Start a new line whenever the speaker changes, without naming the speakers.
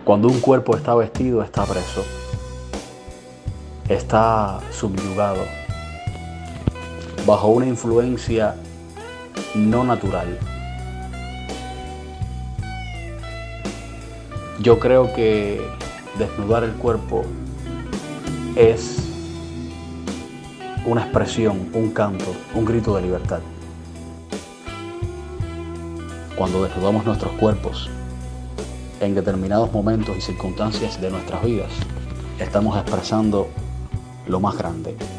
Cuando un cuerpo está vestido, está preso, está subyugado, bajo una influencia no natural. Yo creo que desnudar el cuerpo es una expresión, un canto, un grito de libertad. Cuando desnudamos nuestros cuerpos en determinados momentos y circunstancias de nuestras vidas, estamos expresando lo más grande,